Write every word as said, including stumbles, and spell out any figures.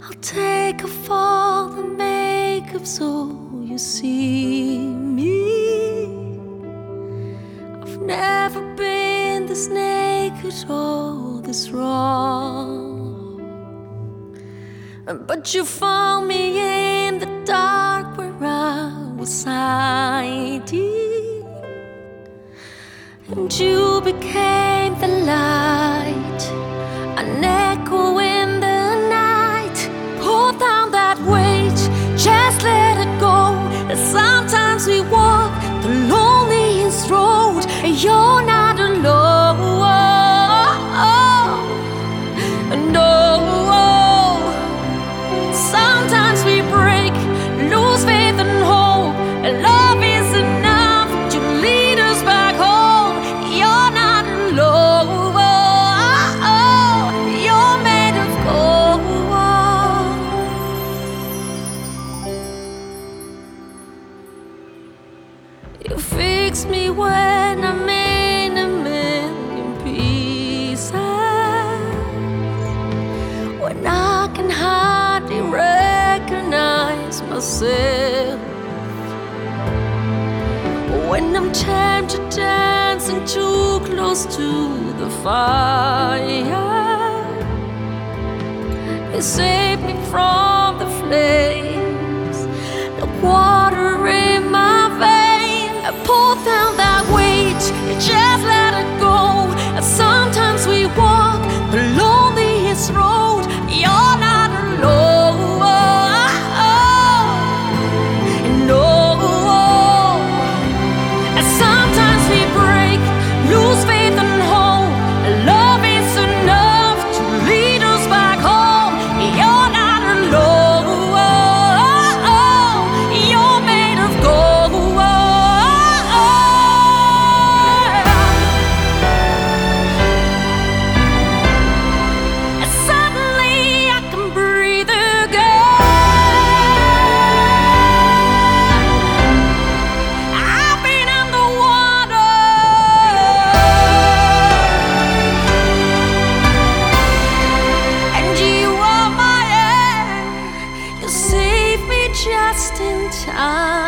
I'll take off all the makeup so you see me. I've never been this naked or this wrong, but you found me in the dark where I was hiding, and you became the light, an echo in the night. Pull down that weight, just let it go. And sometimes we walk the loneliest road, and you're not alone. No. Sometimes we break, lose faith and hope, and love is enough to lead us back home. You're not alone. You're made of gold. You fix me when I'm in a million pieces, when I can hardly recognize myself, when I'm tempted dancing too close to the fire. You save me from the flames, the water in my veins. I pull down that weight, just let it go. And sometimes we walk the loneliest road. You're not alone. No. And sometimes we break, lose faith and hope. Love is enough to lead us back home. You're not alone. You're made of gold. And suddenly I can breathe again. I've been underwater, and you are my air. You save me just in time.